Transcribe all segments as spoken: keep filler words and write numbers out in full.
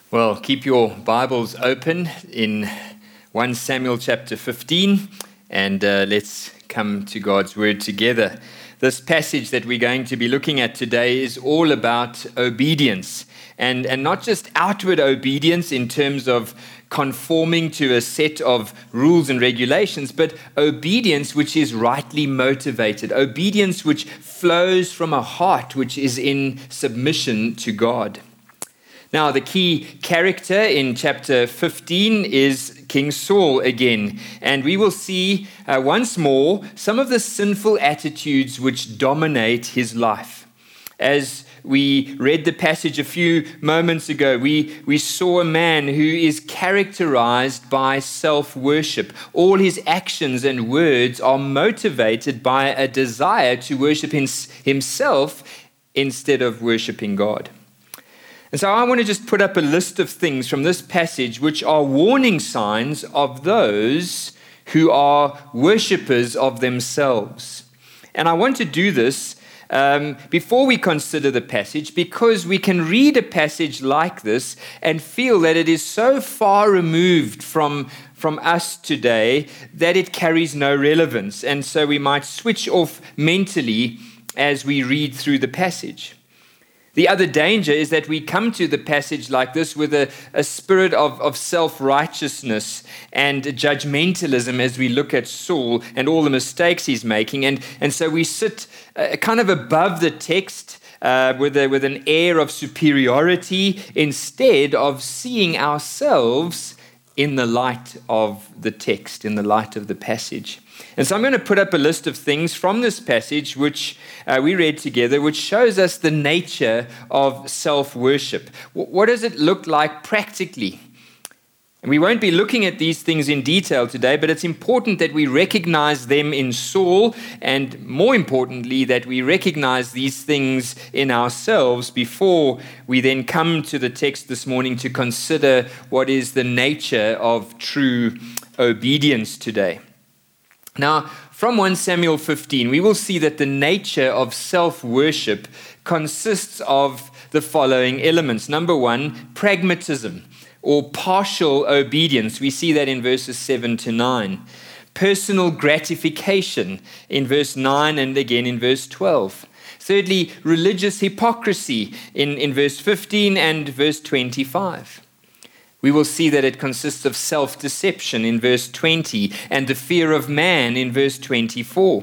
Well, keep your Bibles open in First Samuel chapter fifteen, and uh, let's come to God's Word together. This passage that we're going to be looking at today is all about obedience, and, and not just outward obedience in terms of conforming to a set of rules and regulations, but obedience which is rightly motivated, obedience which flows from a heart which is in submission to God. Now, the key character in chapter fifteen is King Saul again, and we will see uh, once more some of the sinful attitudes which dominate his life. As we read the passage a few moments ago, we, we saw a man who is characterized by self-worship. All his actions and words are motivated by a desire to worship his, himself instead of worshiping God. And so I want to just put up a list of things from this passage which are warning signs of those who are worshippers of themselves. And I want to do this um, before we consider the passage, because we can read a passage like this and feel that it is so far removed from, from us today that it carries no relevance. And so we might switch off mentally as we read through the passage. The other danger is that we come to the passage like this with a, a spirit of, of self-righteousness and judgmentalism as we look at Saul and all the mistakes he's making. And, and so we sit uh, kind of above the text uh, with, a, with an air of superiority instead of seeing ourselves in the light of the text, in the light of the passage. And so I'm going to put up a list of things from this passage which uh, we read together, which shows us the nature of self-worship. W- what does it look like practically? And we won't be looking at these things in detail today, but it's important that we recognize them in Saul, and more importantly, that we recognize these things in ourselves before we then come to the text this morning to consider what is the nature of true obedience today. Now, from First Samuel fifteen, we will see that the nature of self-worship consists of the following elements. Number one, pragmatism, or partial obedience. We see that in verses seven to nine. Personal gratification in verse nine and again in verse twelve. Thirdly, religious hypocrisy in, in verse fifteen and verse twenty-five. We will see that it consists of self-deception in verse twenty and the fear of man in verse twenty-four.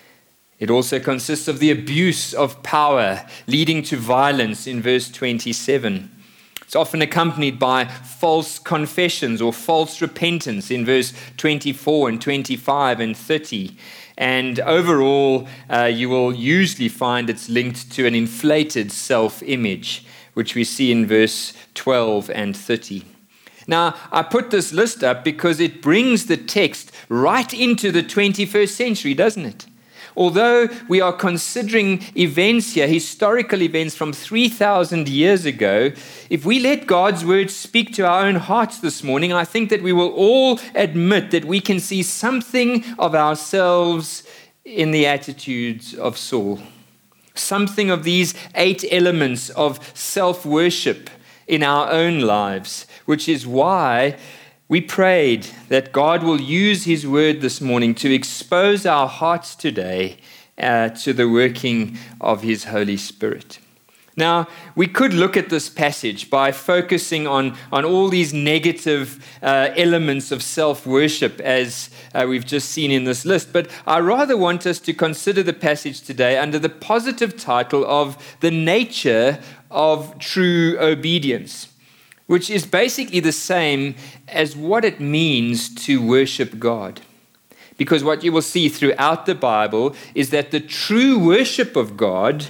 It also consists of the abuse of power leading to violence in verse twenty-seven. It's often accompanied by false confessions or false repentance in verse twenty-four and twenty-five and thirty. And overall, uh, you will usually find it's linked to an inflated self-image, which we see in verse twelve and thirty. Now, I put this list up because it brings the text right into the twenty-first century, doesn't it? Although we are considering events here, historical events from three thousand years ago, if we let God's word speak to our own hearts this morning, I think that we will all admit that we can see something of ourselves in the attitudes of Saul. Something of these eight elements of self-worship in our own lives, which is why we prayed that God will use his word this morning to expose our hearts today uh, to the working of his Holy Spirit. Now, we could look at this passage by focusing on, on all these negative uh, elements of self-worship as uh, we've just seen in this list, but I rather want us to consider the passage today under the positive title of the nature of true obedience, which is basically the same as what it means to worship God. Because what you will see throughout the Bible is that the true worship of God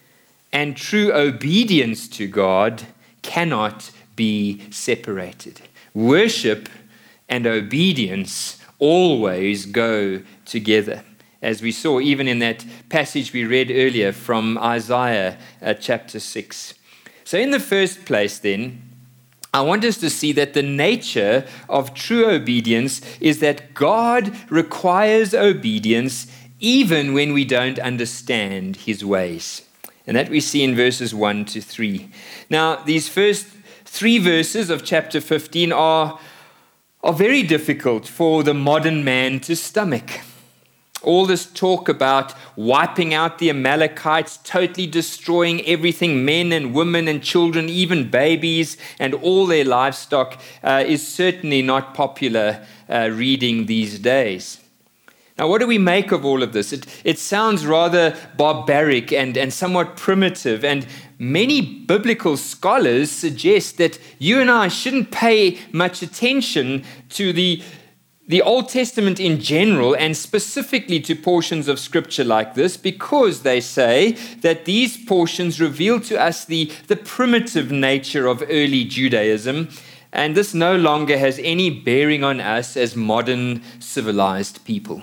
and true obedience to God cannot be separated. Worship and obedience always go together, as we saw even in that passage we read earlier from Isaiah uh, chapter six. So in the first place then, I want us to see that the nature of true obedience is that God requires obedience even when we don't understand his ways. And that we see in verses one to three. Now, these first three verses of chapter fifteen are, are very difficult for the modern man to stomach. All this talk about wiping out the Amalekites, totally destroying everything, men and women and children, even babies, and all their livestock, uh, is certainly not popular uh, reading these days. Now, what do we make of all of this? It, it sounds rather barbaric and, and somewhat primitive, and many biblical scholars suggest that you and I shouldn't pay much attention to the The Old Testament in general, and specifically to portions of Scripture like this, because they say that these portions reveal to us the, the primitive nature of early Judaism, and this no longer has any bearing on us as modern civilized people.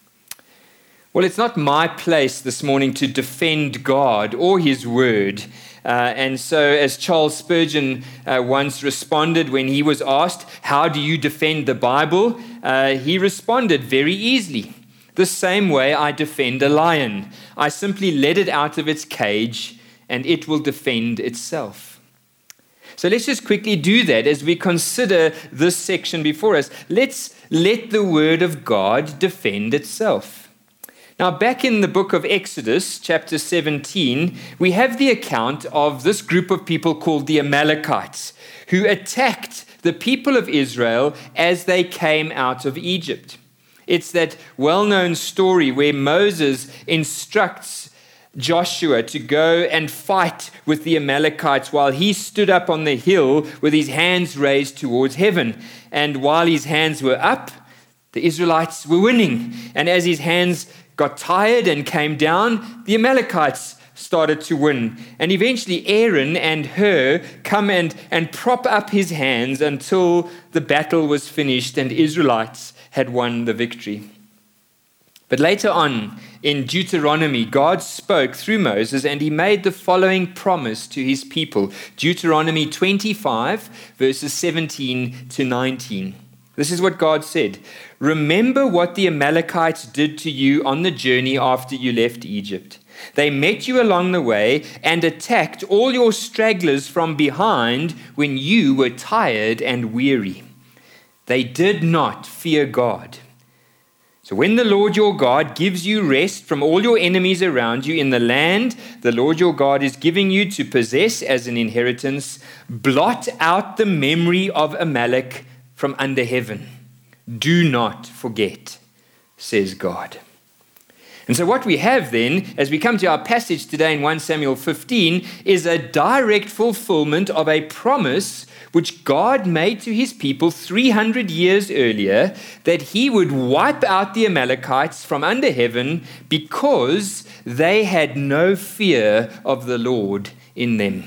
Well, it's not my place this morning to defend God or His Word. Uh, and so, as Charles Spurgeon uh, once responded when he was asked, "How do you defend the Bible?" Uh, he responded very easily, "The same way I defend a lion. I simply let it out of its cage, and it will defend itself." So let's just quickly do that as we consider this section before us. Let's let the Word of God defend itself. Now, back in the book of Exodus, chapter seventeen, we have the account of this group of people called the Amalekites, who attacked the people of Israel as they came out of Egypt. It's that well-known story where Moses instructs Joshua to go and fight with the Amalekites while he stood up on the hill with his hands raised towards heaven. And while his hands were up, the Israelites were winning. And as his hands got tired and came down, the Amalekites started to win. And eventually Aaron and Hur come and, and prop up his hands until the battle was finished and Israelites had won the victory. But later on in Deuteronomy, God spoke through Moses and he made the following promise to his people. Deuteronomy twenty-five, verses seventeen to nineteen. This is what God said. "Remember what the Amalekites did to you on the journey after you left Egypt. They met you along the way and attacked all your stragglers from behind when you were tired and weary. They did not fear God. So when the Lord your God gives you rest from all your enemies around you in the land the Lord your God is giving you to possess as an inheritance, blot out the memory of Amalek from under heaven. Do not forget, says God." And so what we have then, as we come to our passage today in First Samuel fifteen, is a direct fulfillment of a promise which God made to his people three hundred years earlier, that he would wipe out the Amalekites from under heaven because they had no fear of the Lord in them.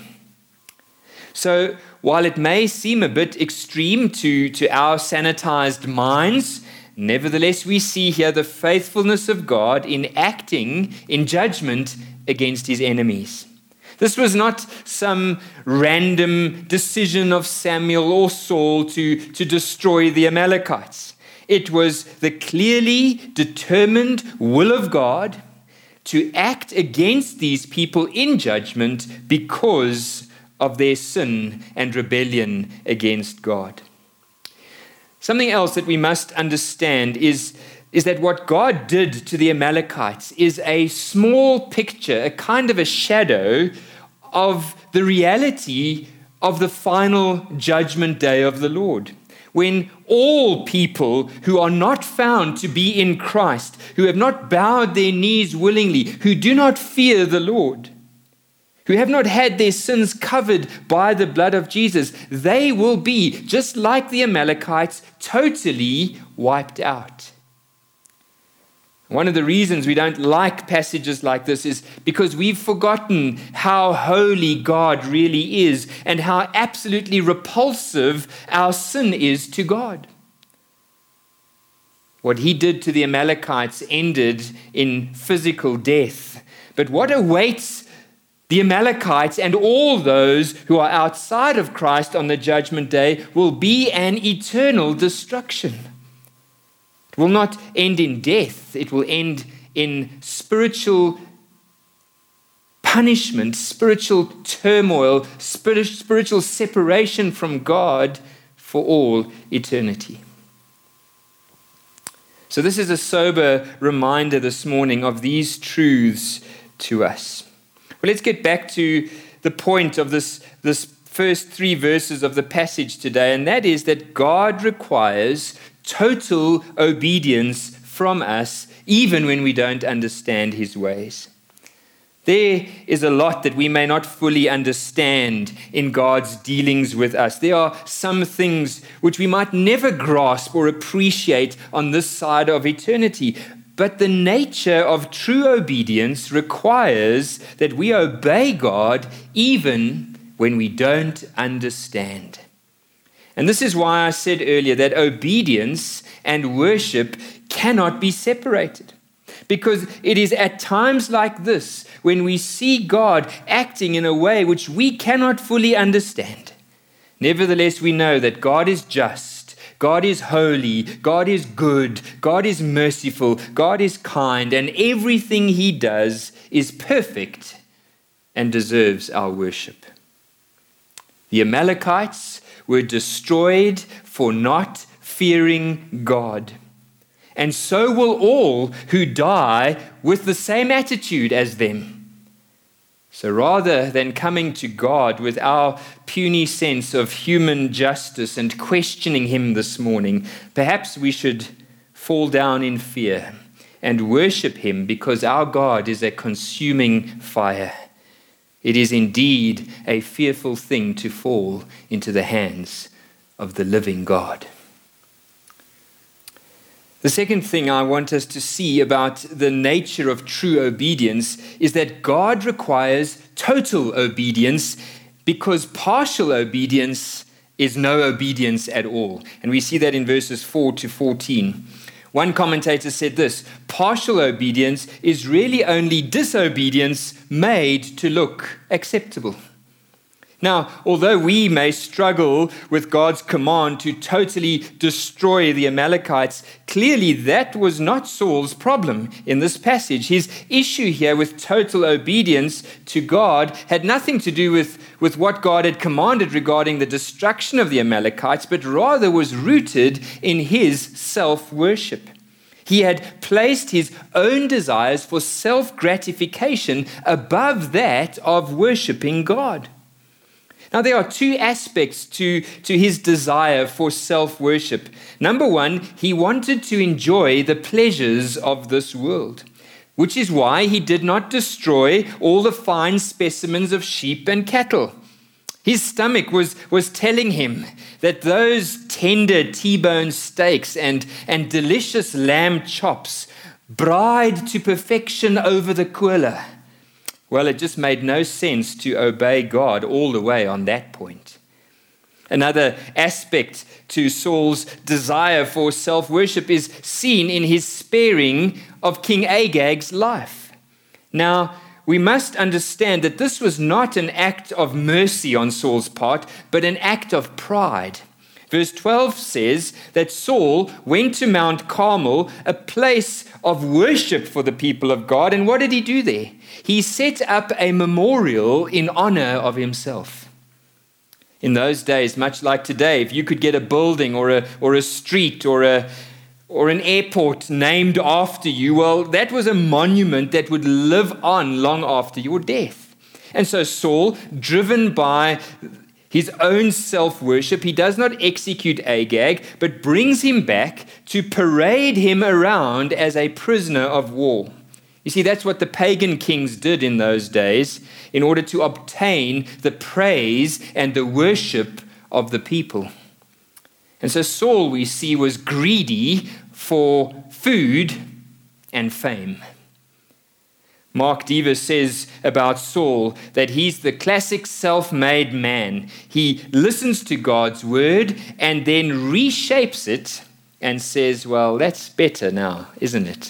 So while it may seem a bit extreme to, to our sanitized minds, nevertheless we see here the faithfulness of God in acting in judgment against his enemies. This was not some random decision of Samuel or Saul to, to destroy the Amalekites. It was the clearly determined will of God to act against these people in judgment because of their sin and rebellion against God. Something else that we must understand is, is that what God did to the Amalekites is a small picture, a kind of a shadow of the reality of the final judgment day of the Lord, when all people who are not found to be in Christ, who have not bowed their knees willingly, who do not fear the Lord, who have not had their sins covered by the blood of Jesus, they will be, just like the Amalekites, totally wiped out. One of the reasons we don't like passages like this is because we've forgotten how holy God really is and how absolutely repulsive our sin is to God. What he did to the Amalekites ended in physical death. But what awaits the Amalekites and all those who are outside of Christ on the judgment day will be an eternal destruction. It will not end in death. It will end in spiritual punishment, spiritual turmoil, spirit, spiritual separation from God for all eternity. So this is a sober reminder this morning of these truths to us. Well, let's get back to the point of this, this first three verses of the passage today, and that is that God requires total obedience from us, even when we don't understand his ways. There is a lot that we may not fully understand in God's dealings with us. There are some things which we might never grasp or appreciate on this side of eternity. But the nature of true obedience requires that we obey God even when we don't understand. And this is why I said earlier that obedience and worship cannot be separated. Because it is at times like this when we see God acting in a way which we cannot fully understand. Nevertheless, we know that God is just, God is holy, God is good, God is merciful, God is kind, and everything he does is perfect and deserves our worship. The Amalekites were destroyed for not fearing God. And so will all who die with the same attitude as them. So rather than coming to God with our puny sense of human justice and questioning him this morning, perhaps we should fall down in fear and worship him, because our God is a consuming fire. It is indeed a fearful thing to fall into the hands of the living God. The second thing I want us to see about the nature of true obedience is that God requires total obedience, because partial obedience is no obedience at all. And we see that in verses four to fourteen. One commentator said this: partial obedience is really only disobedience made to look acceptable. Now, although we may struggle with God's command to totally destroy the Amalekites, clearly that was not Saul's problem in this passage. His issue here with total obedience to God had nothing to do with, with what God had commanded regarding the destruction of the Amalekites, but rather was rooted in his self-worship. He had placed his own desires for self-gratification above that of worshiping God. Now, there are two aspects to, to his desire for self-worship. Number one, he wanted to enjoy the pleasures of this world, which is why he did not destroy all the fine specimens of sheep and cattle. His stomach was, was telling him that those tender T-bone steaks and, and delicious lamb chops, bride to perfection over the cooler. Well, it just made no sense to obey God all the way on that point. Another aspect to Saul's desire for self-worship is seen in his sparing of King Agag's life. Now, we must understand that this was not an act of mercy on Saul's part, but an act of pride. Verse twelve says that Saul went to Mount Carmel, a place of worship for the people of God. And what did he do there? He set up a memorial in honor of himself. In those days, much like today, if you could get a building or a, or a street or a or an airport named after you, well, that was a monument that would live on long after your death. And so Saul, driven by his own self-worship, he does not execute Agag, but brings him back to parade him around as a prisoner of war. You see, that's what the pagan kings did in those days in order to obtain the praise and the worship of the people. And so Saul, we see, was greedy for food and fame. Mark Dever says about Saul that he's the classic self-made man. He listens to God's word and then reshapes it and says, well, that's better now, isn't it?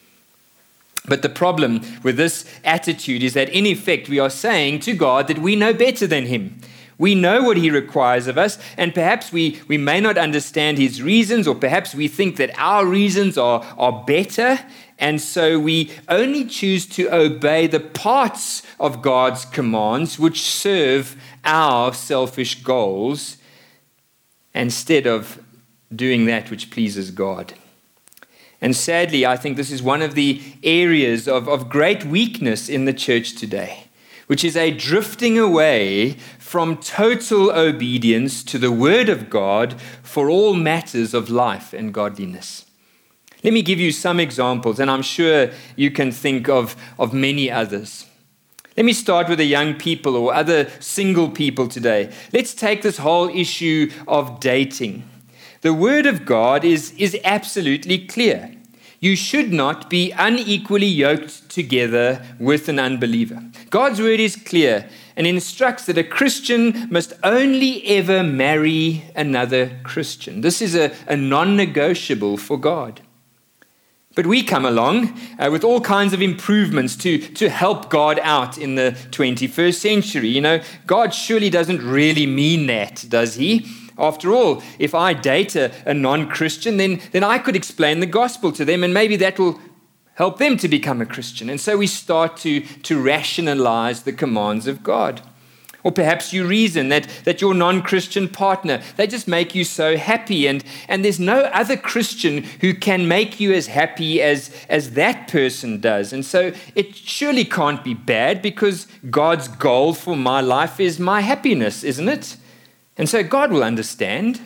But the problem with this attitude is that in effect we are saying to God that we know better than him. We know what he requires of us, and perhaps we, we may not understand his reasons, or perhaps we think that our reasons are, are better, and so we only choose to obey the parts of God's commands which serve our selfish goals instead of doing that which pleases God. And sadly, I think this is one of the areas of, of great weakness in the church today, which is a drifting away from total obedience to the Word of God for all matters of life and godliness. Let me give you some examples, and I'm sure you can think of, of many others. Let me start with the young people or other single people today. Let's take this whole issue of dating. The Word of God is, is absolutely clear. You should not be unequally yoked together with an unbeliever. God's Word is clear and instructs that a Christian must only ever marry another Christian. This is a, a non-negotiable for God. But we come along uh, with all kinds of improvements to, to help God out in the twenty-first century. You know, God surely doesn't really mean that, does he? After all, if I date a, a non-Christian, then, then I could explain the gospel to them, and maybe that will help them to become a Christian. And so we start to, to rationalize the commands of God. Or perhaps you reason that, that your non-Christian partner, they just make you so happy, and, and there's no other Christian who can make you as happy as, as that person does. And so it surely can't be bad, because God's goal for my life is my happiness, isn't it? And so God will understand.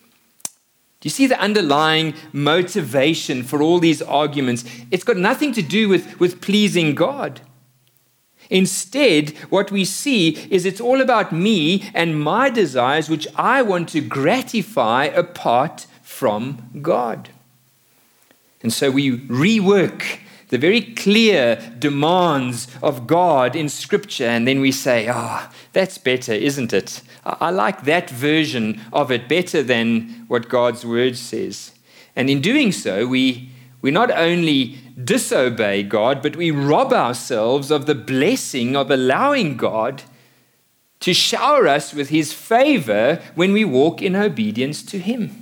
Do you see the underlying motivation for all these arguments? It's got nothing to do with, with pleasing God. Instead, what we see is it's all about me and my desires, which I want to gratify apart from God. And so we rework the very clear demands of God in Scripture, and then we say, ah, oh, that's better, isn't it? I like that version of it better than what God's Word says. And in doing so, we, we not only disobey God, but we rob ourselves of the blessing of allowing God to shower us with his favor when we walk in obedience to him.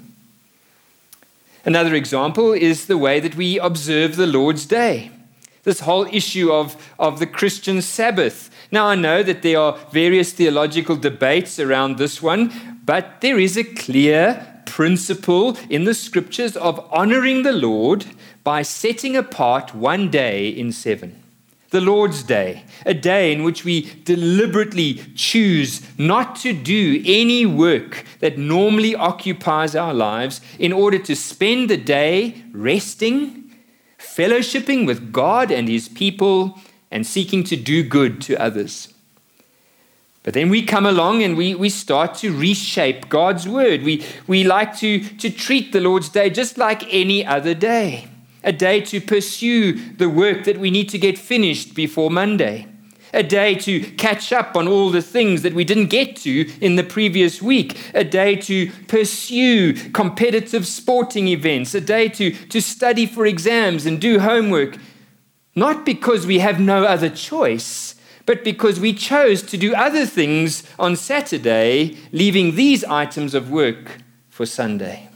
Another example is the way that we observe the Lord's Day. This whole issue of, of the Christian Sabbath. Now, I know that there are various theological debates around this one, but there is a clear principle in the Scriptures of honoring the Lord by setting apart one day in seven. The Lord's Day, a day in which we deliberately choose not to do any work that normally occupies our lives in order to spend the day resting, fellowshipping with God and his people, and seeking to do good to others. But then we come along and we, we start to reshape God's word. We, we like to, to treat the Lord's Day just like any other day. A day to pursue the work that we need to get finished before Monday. A day to catch up on all the things that we didn't get to in the previous week. A day to pursue competitive sporting events. A day to, to study for exams and do homework. Not because we have no other choice, but because we chose to do other things on Saturday, leaving these items of work for Sunday.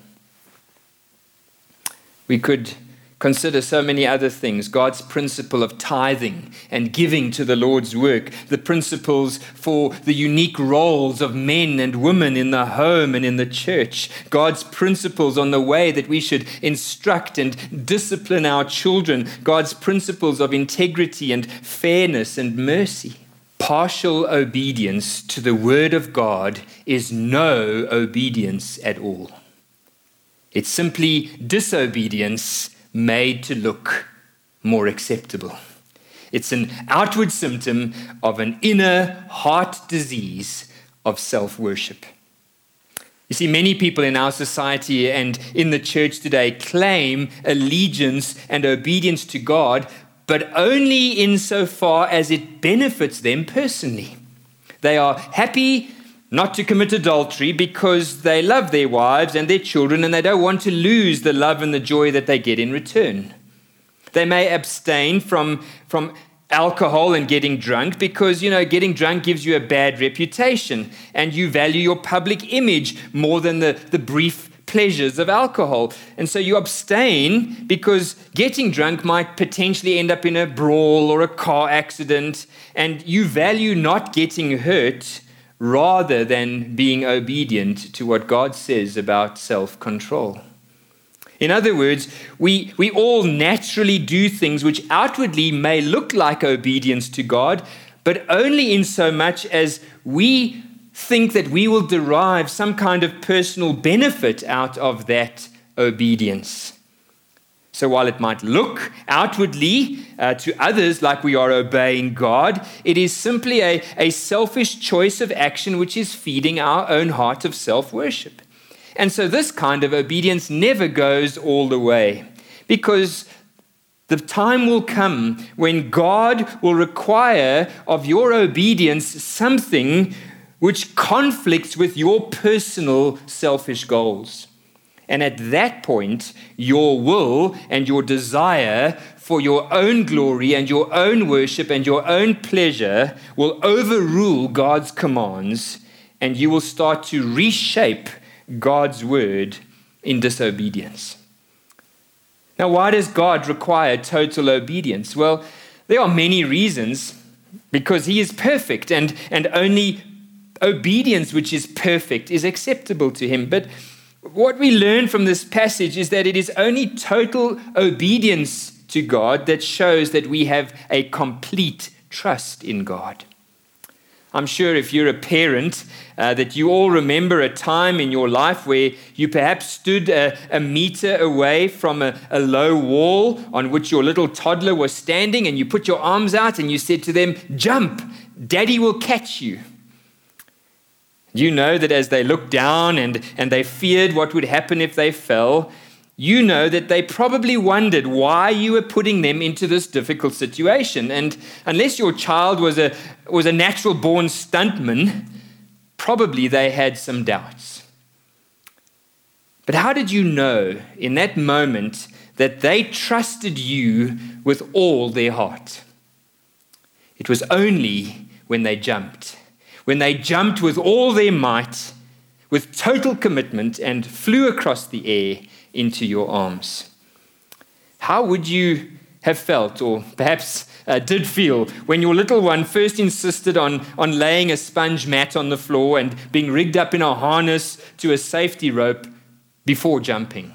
We could consider so many other things. God's principle of tithing and giving to the Lord's work, the principles for the unique roles of men and women in the home and in the church, God's principles on the way that we should instruct and discipline our children, God's principles of integrity and fairness and mercy. Partial obedience to the word of God is no obedience at all. It's simply disobedience made to look more acceptable. It's an outward symptom of an inner heart disease of self-worship. You see, many people in our society and in the church today claim allegiance and obedience to God, but only insofar as it benefits them personally. They are happy not to commit adultery because they love their wives and their children and they don't want to lose the love and the joy that they get in return. They may abstain from, from alcohol and getting drunk because, you know, getting drunk gives you a bad reputation and you value your public image more than the, the brief pleasures of alcohol. And so you abstain because getting drunk might potentially end up in a brawl or a car accident, and you value not getting hurt rather than being obedient to what God says about self-control. In other words, we, we all naturally do things which outwardly may look like obedience to God, but only in so much as we think that we will derive some kind of personal benefit out of that obedience. So while it might look outwardly uh, to others like we are obeying God, it is simply a, a selfish choice of action which is feeding our own heart of self-worship. And so this kind of obedience never goes all the way, because the time will come when God will require of your obedience something which conflicts with your personal selfish goals. And at that point, your will and your desire for your own glory and your own worship and your own pleasure will overrule God's commands, and you will start to reshape God's word in disobedience. Now, why does God require total obedience? Well, there are many reasons, because he is perfect, and, and only obedience which is perfect is acceptable to him. But what we learn from this passage is that it is only total obedience to God that shows that we have a complete trust in God. I'm sure if you're a parent, uh, that you all remember a time in your life where you perhaps stood a, a meter away from a, a low wall on which your little toddler was standing, and you put your arms out and you said to them, "Jump, Daddy will catch you." You know that as they looked down and, and they feared what would happen if they fell, you know that they probably wondered why you were putting them into this difficult situation. And unless your child was a, was a natural-born stuntman, probably they had some doubts. But how did you know in that moment that they trusted you with all their heart? It was only when they jumped. When they jumped with all their might, with total commitment, and flew across the air into your arms. How would you have felt, or perhaps uh, did feel, when your little one first insisted on, on laying a sponge mat on the floor and being rigged up in a harness to a safety rope before jumping?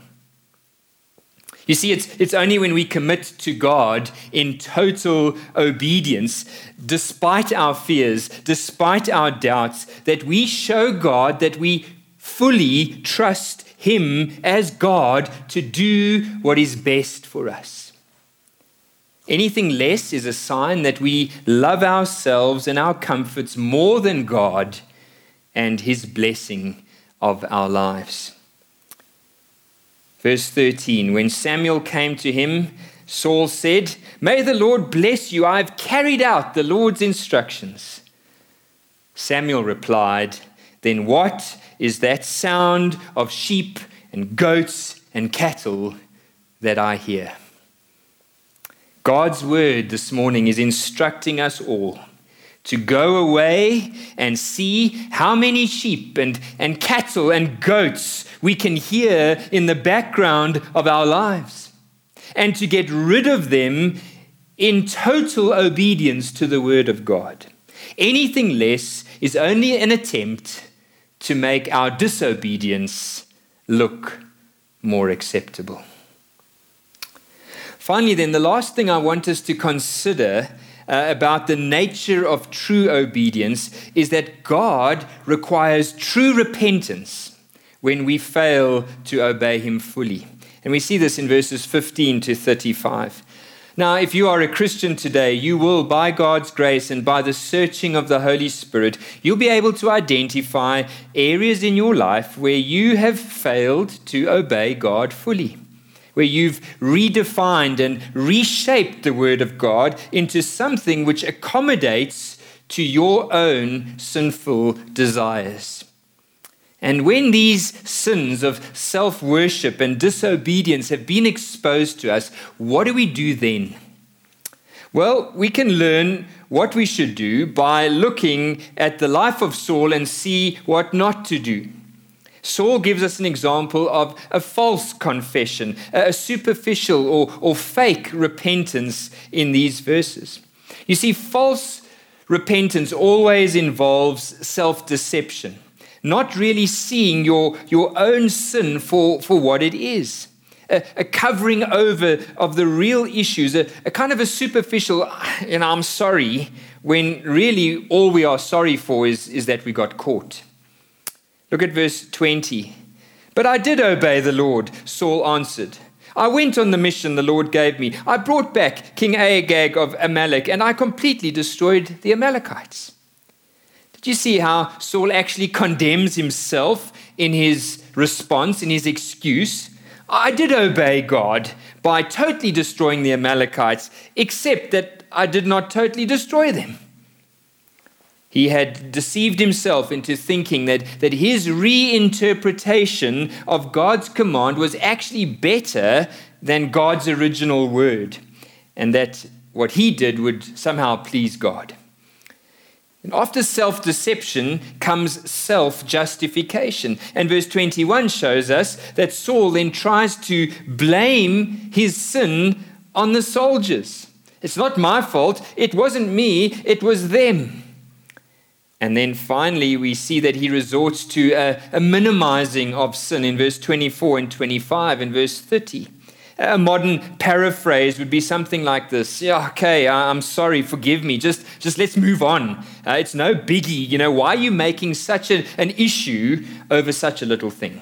You see, it's, it's only when we commit to God in total obedience, despite our fears, despite our doubts, that we show God that we fully trust him as God to do what is best for us. Anything less is a sign that we love ourselves and our comforts more than God and his blessing of our lives. Verse thirteen, when Samuel came to him, Saul said, "May the Lord bless you. I've carried out the Lord's instructions." Samuel replied, "Then what is that sound of sheep and goats and cattle that I hear?" God's word this morning is instructing us all to go away and see how many sheep and, and cattle and goats we can hear in the background of our lives, and to get rid of them in total obedience to the word of God. Anything less is only an attempt to make our disobedience look more acceptable. Finally, then, the last thing I want us to consider uh, about the nature of true obedience is that God requires true repentance when we fail to obey him fully. And we see this in verses fifteen to thirty-five. Now, if you are a Christian today, you will, by God's grace and by the searching of the Holy Spirit, you'll be able to identify areas in your life where you have failed to obey God fully, where you've redefined and reshaped the Word of God into something which accommodates to your own sinful desires. And when these sins of self-worship and disobedience have been exposed to us, what do we do then? Well, we can learn what we should do by looking at the life of Saul and see what not to do. Saul gives us an example of a false confession, a superficial or, or fake repentance in these verses. You see, false repentance always involves self-deception, not really seeing your, your own sin for, for what it is. A, a covering over of the real issues, a, a kind of a superficial, you know, I'm sorry, when really all we are sorry for is, is that we got caught. Look at verse twenty. But I did obey the Lord, Saul answered. I went on the mission the Lord gave me. I brought back King Agag of Amalek, and I completely destroyed the Amalekites. Did you see how Saul actually condemns himself in his response, in his excuse? I did obey God by totally destroying the Amalekites, except that I did not totally destroy them. He had deceived himself into thinking that, that his reinterpretation of God's command was actually better than God's original word, and that what he did would somehow please God. And after self-deception comes self-justification. And verse twenty-one shows us that Saul then tries to blame his sin on the soldiers. It's not my fault. It wasn't me. It was them. And then finally, we see that he resorts to a, a minimizing of sin in verse twenty-four and twenty-five and verse thirty. A modern paraphrase would be something like this. Yeah, okay, I'm sorry, forgive me. Just, just let's move on. Uh, it's no biggie. You know, why are you making such a, an issue over such a little thing?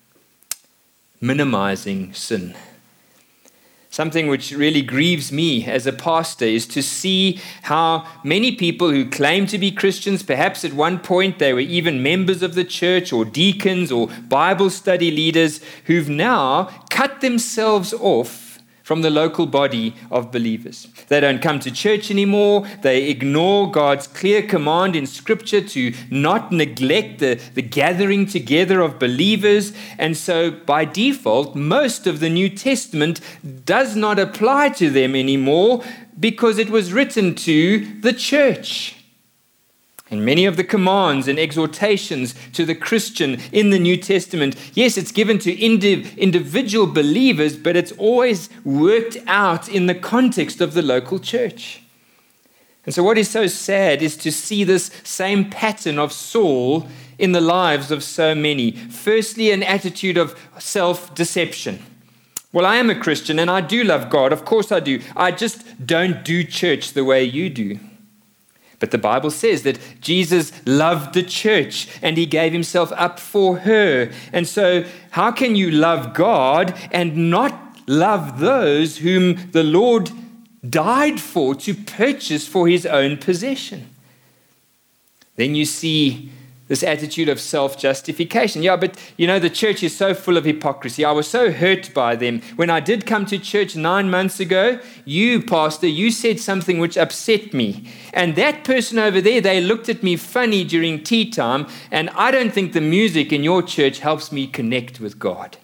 Minimizing sin. Something which really grieves me as a pastor is to see how many people who claim to be Christians, perhaps at one point they were even members of the church or deacons or Bible study leaders, who've now cut themselves off from the local body of believers. They don't come to church anymore. They ignore God's clear command in Scripture to not neglect the, the gathering together of believers. And so by default, most of the New Testament does not apply to them anymore because it was written to the church. And many of the commands and exhortations to the Christian in the New Testament, yes, it's given to indiv- individual believers, but it's always worked out in the context of the local church. And so what is so sad is to see this same pattern of Saul in the lives of so many. Firstly, an attitude of self-deception. Well, I am a Christian and I do love God. Of course I do. I just don't do church the way you do. But the Bible says that Jesus loved the church and he gave himself up for her. And so how can you love God and not love those whom the Lord died for, to purchase for his own possession? Then you see this attitude of self-justification. Yeah, but you know, the church is so full of hypocrisy. I was so hurt by them. When I did come to church nine months ago, you, pastor, you said something which upset me. And that person over there, they looked at me funny during tea time, and I don't think the music in your church helps me connect with God.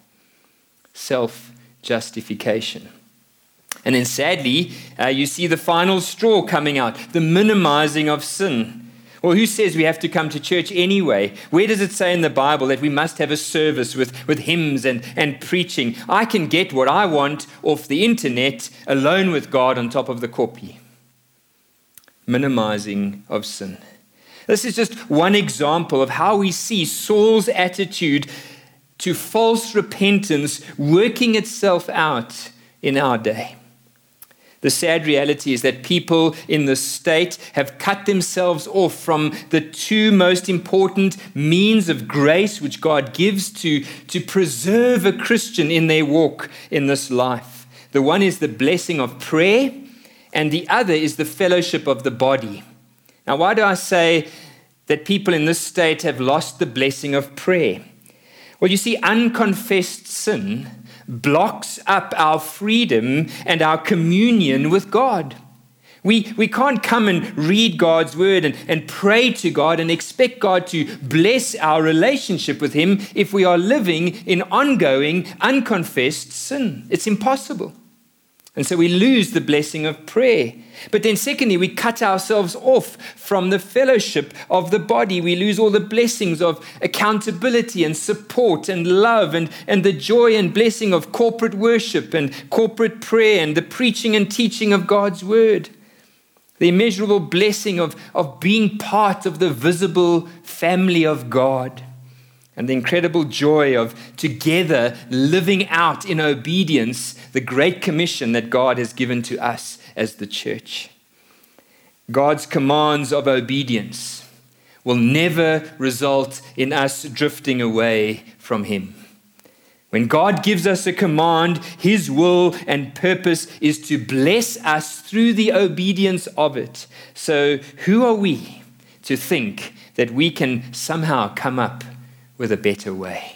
Self-justification. And then sadly, uh, you see the final straw coming out, the minimizing of sin. Well, who says we have to come to church anyway? Where does it say in the Bible that we must have a service with, with hymns and, and preaching? I can get what I want off the internet, alone with God on top of the copy. Minimizing of sin. This is just one example of how we see Saul's attitude to false repentance working itself out in our day. The sad reality is that people in the state have cut themselves off from the two most important means of grace which God gives to, to preserve a Christian in their walk in this life. The one is the blessing of prayer, and the other is the fellowship of the body. Now, why do I say that people in this state have lost the blessing of prayer? Well, you see, unconfessed sin blocks up our freedom and our communion with God. We, we can't come and read God's word and, and pray to God and expect God to bless our relationship with him if we are living in ongoing, unconfessed sin. It's impossible. And so we lose the blessing of prayer. But then secondly, we cut ourselves off from the fellowship of the body. We lose all the blessings of accountability and support and love and, and the joy and blessing of corporate worship and corporate prayer and the preaching and teaching of God's word. The immeasurable blessing of, of being part of the visible family of God. And the incredible joy of together living out in obedience the great commission that God has given to us as the church. God's commands of obedience will never result in us drifting away from Him. When God gives us a command, His will and purpose is to bless us through the obedience of it. So who are we to think that we can somehow come up with a better way?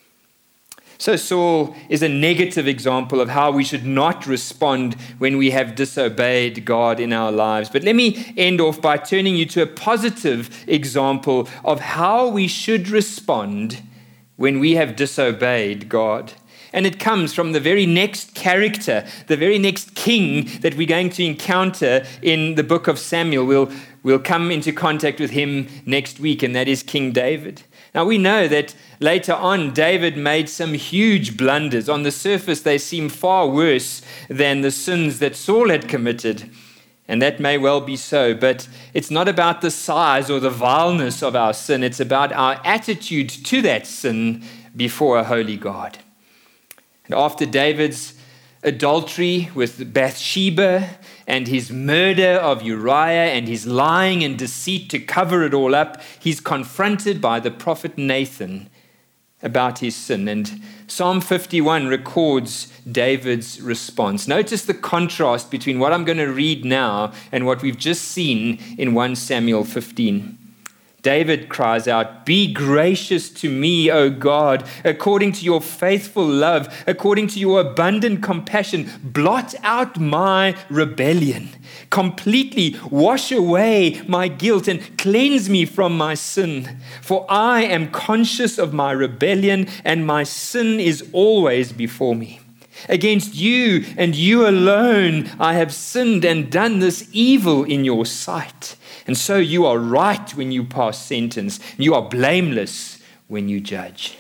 So Saul is a negative example of how we should not respond when we have disobeyed God in our lives. But let me end off by turning you to a positive example of how we should respond when we have disobeyed God. And it comes from the very next character, the very next king that we're going to encounter in the book of Samuel. We'll, we'll come into contact with him next week, and that is King David. Now, we know that later on, David made some huge blunders. On the surface, they seem far worse than the sins that Saul had committed. And that may well be so, but it's not about the size or the vileness of our sin. It's about our attitude to that sin before a holy God. And after David's adultery with Bathsheba and his murder of Uriah and his lying and deceit to cover it all up, he's confronted by the prophet Nathan about his sin. And Psalm fifty-one records David's response. Notice the contrast between what I'm going to read now and what we've just seen in First Samuel fifteen. David cries out, "Be gracious to me, O God, according to your faithful love, according to your abundant compassion. Blot out my rebellion. Completely wash away my guilt and cleanse me from my sin. For I am conscious of my rebellion, and my sin is always before me. Against you and you alone I have sinned and done this evil in your sight. And so you are right when you pass sentence. You are blameless when you judge."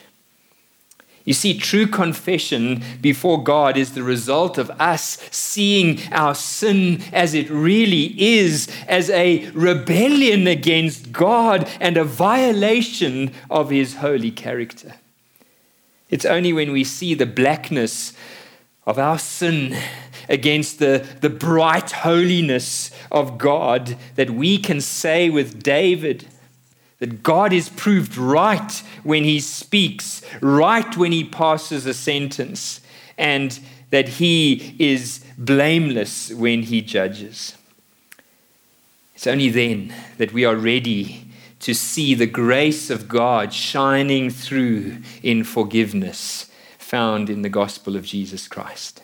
You see, true confession before God is the result of us seeing our sin as it really is, as a rebellion against God and a violation of His holy character. It's only when we see the blackness of our sin against the, the bright holiness of God that we can say with David that God is proved right when He speaks, right when He passes a sentence, and that He is blameless when He judges. It's only then that we are ready to see the grace of God shining through in forgiveness found in the gospel of Jesus Christ.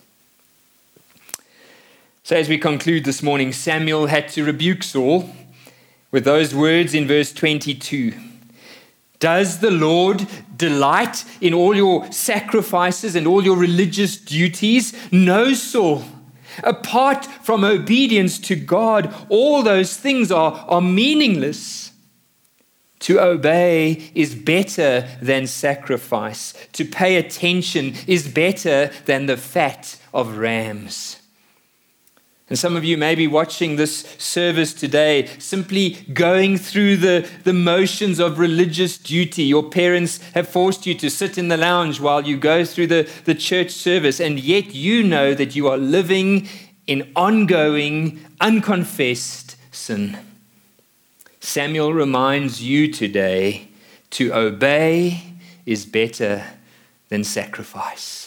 So as we conclude this morning, Samuel had to rebuke Saul with those words in verse twenty-two. "Does the Lord delight in all your sacrifices and all your religious duties? No, Saul. Apart from obedience to God, all those things are, are meaningless. To obey is better than sacrifice. To pay attention is better than the fat of rams." And some of you may be watching this service today, simply going through the, the motions of religious duty. Your parents have forced you to sit in the lounge while you go through the, the church service, and yet you know that you are living in ongoing, unconfessed sin. Samuel reminds you today, to obey is better than sacrifice.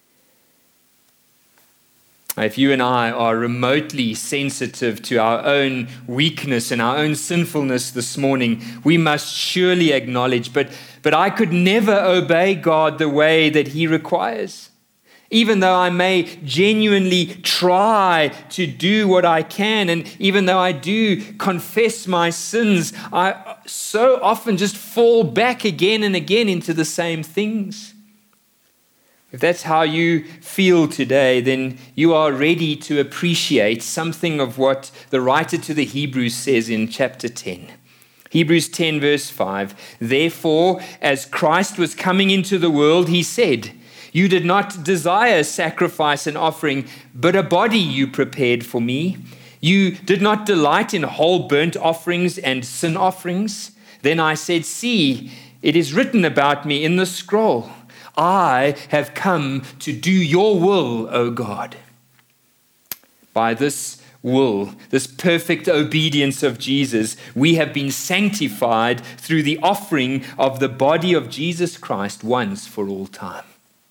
If you and I are remotely sensitive to our own weakness and our own sinfulness this morning, we must surely acknowledge, but, but I could never obey God the way that He requires. Even though I may genuinely try to do what I can, and even though I do confess my sins, I so often just fall back again and again into the same things. If that's how you feel today, then you are ready to appreciate something of what the writer to the Hebrews says in chapter ten. Hebrews ten verse five, "Therefore, as Christ was coming into the world, he said, 'You did not desire sacrifice and offering, but a body you prepared for me. You did not delight in whole burnt offerings and sin offerings. Then I said, see, it is written about me in the scroll. I have come to do your will, O God.'" By this will, this perfect obedience of Jesus, we have been sanctified through the offering of the body of Jesus Christ once for all time.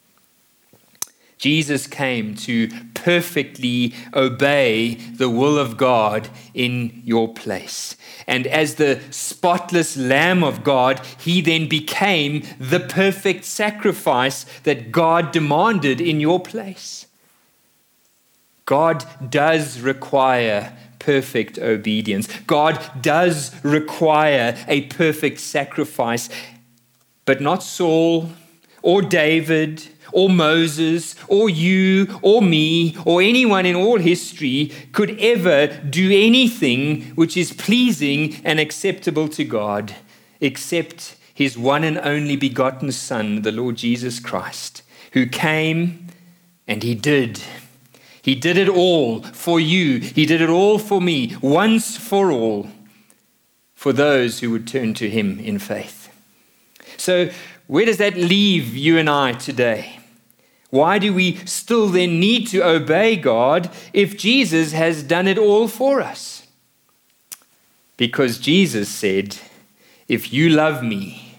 Jesus came to perfectly obey the will of God in your place. And as the spotless Lamb of God, he then became the perfect sacrifice that God demanded in your place. God does require perfect obedience. God does require a perfect sacrifice, but not Saul or David or Moses, or you, or me, or anyone in all history could ever do anything which is pleasing and acceptable to God, except his one and only begotten Son, the Lord Jesus Christ, who came and he did. He did it all for you. He did it all for me, once for all, for those who would turn to him in faith. So, where does that leave you and I today? Why do we still then need to obey God if Jesus has done it all for us? Because Jesus said, if you love me,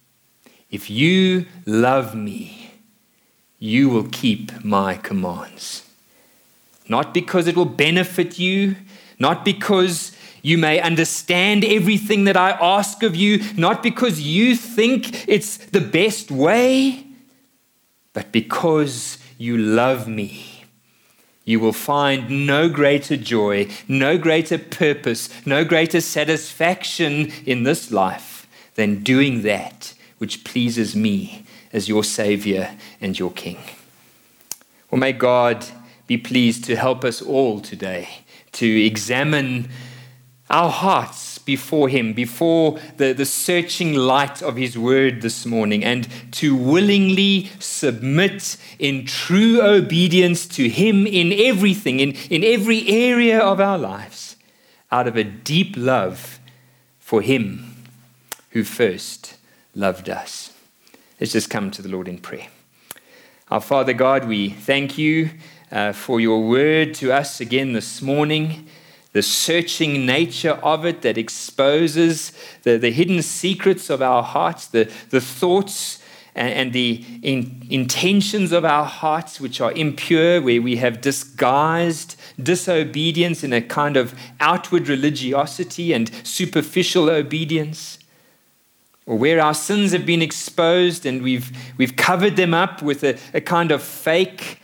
if you love me, you will keep my commands. Not because it will benefit you, not because you may understand everything that I ask of you, not because you think it's the best way, but because you love me. You will find no greater joy, no greater purpose, no greater satisfaction in this life than doing that which pleases me as your Savior and your King. Well, may God be pleased to help us all today to examine our hearts before him, before the, the searching light of his word this morning, and to willingly submit in true obedience to him in everything, in, in every area of our lives, out of a deep love for him who first loved us. Let's just come to the Lord in prayer. Our Father God, we thank you uh, for your word to us again this morning, the searching nature of it that exposes the, the hidden secrets of our hearts, the, the thoughts and, and the in, intentions of our hearts which are impure, where we have disguised disobedience in a kind of outward religiosity and superficial obedience, or where our sins have been exposed and we've, we've covered them up with a, a kind of fake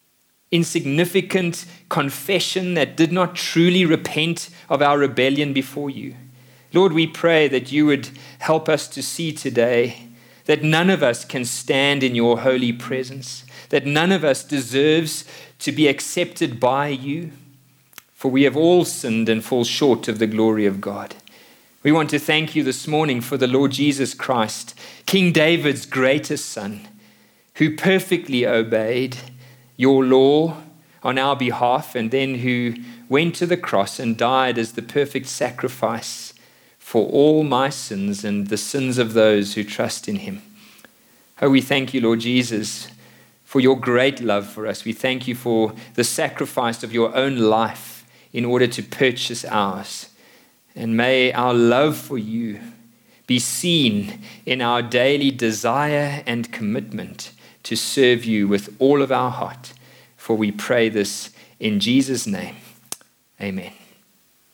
insignificant confession that did not truly repent of our rebellion before you. Lord, we pray that you would help us to see today that none of us can stand in your holy presence, that none of us deserves to be accepted by you, for we have all sinned and fall short of the glory of God. We want to thank you this morning for the Lord Jesus Christ, King David's greatest son, who perfectly obeyed your law on our behalf, and then who went to the cross and died as the perfect sacrifice for all my sins and the sins of those who trust in him. Oh, we thank you, Lord Jesus, for your great love for us. We thank you for the sacrifice of your own life in order to purchase ours. And may our love for you be seen in our daily desire and commitment to serve you with all of our heart. For we pray this in Jesus' name. Amen.